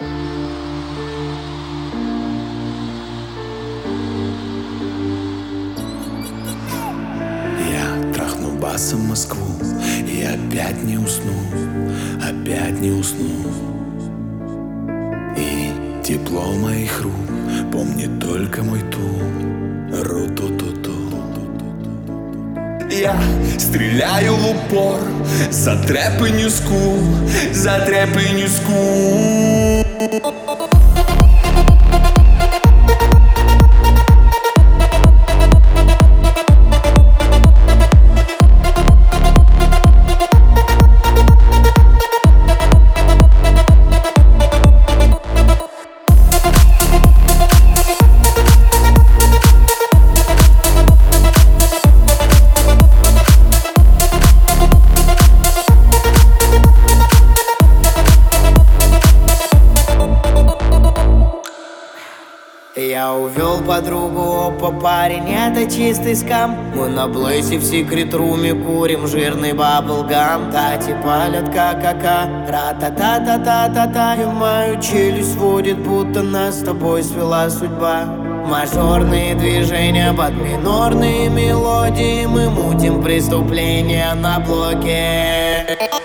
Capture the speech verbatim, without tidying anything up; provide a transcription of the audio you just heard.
Я трахну басом Москву и опять не усну, опять не усну. И тепло моих рук помнит только мой ту, ру-ту-ту-ту. Я стреляю в упор за трэп и нюску, за трэп и нюску. Я увел подругу, опа, парень, это чистый скам. Мы на Блэйсе в секрет-руме курим жирный баблгам. Тати палят ка-ка-ка, ра-та-та-та-та-та-та. И мою челюсть сводит, будто нас с тобой свела судьба. Мажорные движения под минорные мелодии. Мы мутим преступления на блоке.